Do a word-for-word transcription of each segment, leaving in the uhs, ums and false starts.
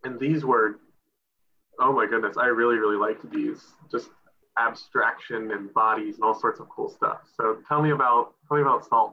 And these were, oh my goodness, I really, really liked these. Just abstraction and bodies and all sorts of cool stuff. So tell me about tell me about Salt.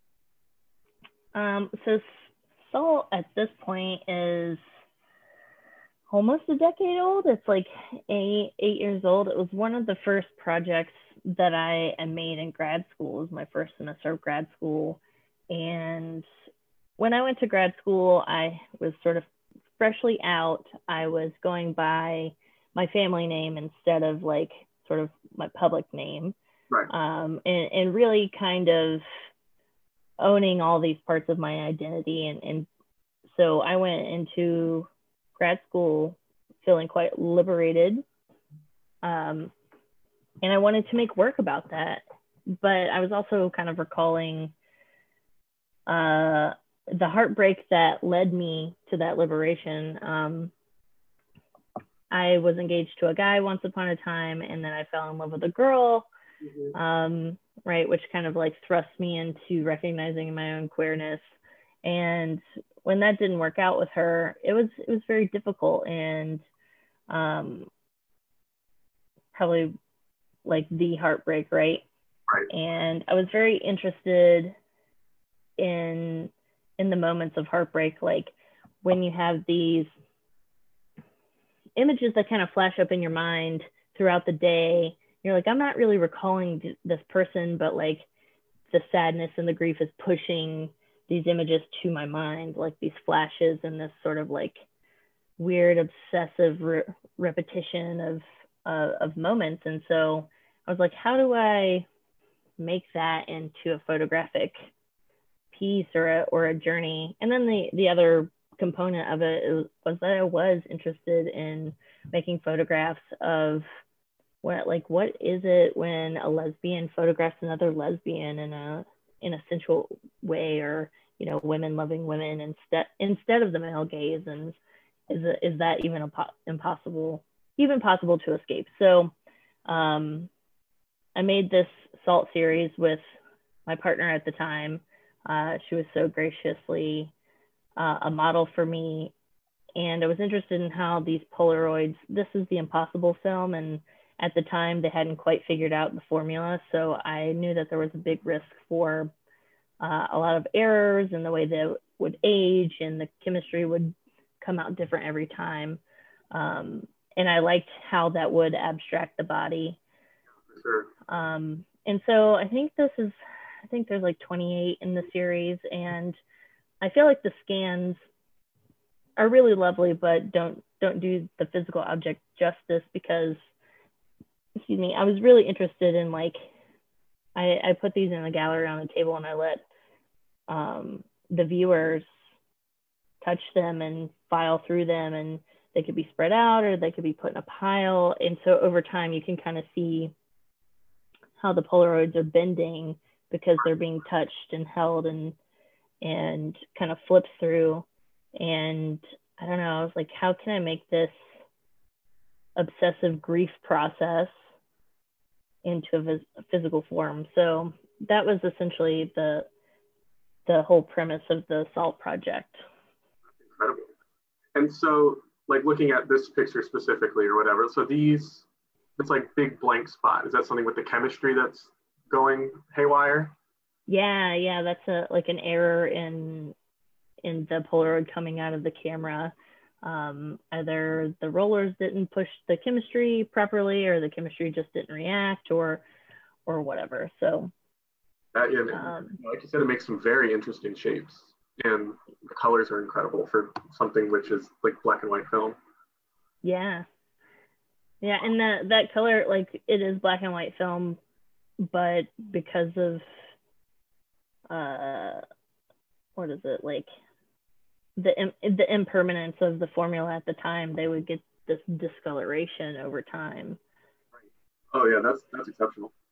Um, so Salt at this point is almost a decade old. It's like eight eight years old. It was one of the first projects that I made in grad school. It was my first semester of grad school. And when I went to grad school, I was sort of freshly out. I was going by my family name instead of like sort of my public name. Right. Um, and, and really kind of owning all these parts of my identity. And, and so I went into grad school feeling quite liberated. Um, and I wanted to make work about that. But I was also kind of recalling uh, the heartbreak that led me to that liberation. Um, I was engaged to a guy once upon a time, and then I fell in love with a girl, mm-hmm. um, right, which kind of like thrust me into recognizing my own queerness. And when that didn't work out with her, it was it was very difficult, and um, probably like the heartbreak, right? Right. And I was very interested in in the moments of heartbreak, like when you have these images that kind of flash up in your mind throughout the day. You're like, I'm not really recalling this person, but like the sadness and the grief is pushing these images to my mind, like these flashes and this sort of like weird obsessive re repetition of uh, of moments. And so I was like, how do I make that into a photographic piece or a, or a journey? And then the the other component of it was that I was interested in making photographs of what, like, what is it when a lesbian photographs another lesbian in a in a sensual way, or, you know, women loving women instead instead of the male gaze, and is it, is that even a impossible even possible to escape? So um, I made this Salt series with my partner at the time. Uh, she was so graciously uh, a model for me. And I was interested in how these Polaroids, this is the Impossible film. And at the time they hadn't quite figured out the formula. So I knew that there was a big risk for uh, a lot of errors in the way they would age, and the chemistry would come out different every time. Um, and I liked how that would abstract the body. Sure. Um, and so I think this is, I think there's like twenty-eight in the series, and I feel like the scans are really lovely, but don't don't do the physical object justice, because, excuse me, I was really interested in, like, I, I put these in the gallery on the table, and I let um, the viewers touch them and file through them, and they could be spread out or they could be put in a pile. And so over time you can kind of see how the Polaroids are bending because they're being touched and held and and kind of flips through. And I don't know, I was like, how can I make this obsessive grief process into a, a physical form? So that was essentially the the whole premise of the Salt project. Incredible. And so, like, looking at this picture specifically or whatever, so these, it's like big blank spot. Is that something with the chemistry that's going haywire? Yeah, yeah, that's a like an error in in the Polaroid coming out of the camera. Um, either the rollers didn't push the chemistry properly, or the chemistry just didn't react, or or whatever. So, uh, yeah, um, like you said, it makes some very interesting shapes, and the colors are incredible for something which is like black and white film. Yeah, yeah, and that that color, like, it is black and white film, but because of uh, what is it, like the the impermanence of the formula at the time, they would get this discoloration over time. Oh yeah, that's that's exceptional.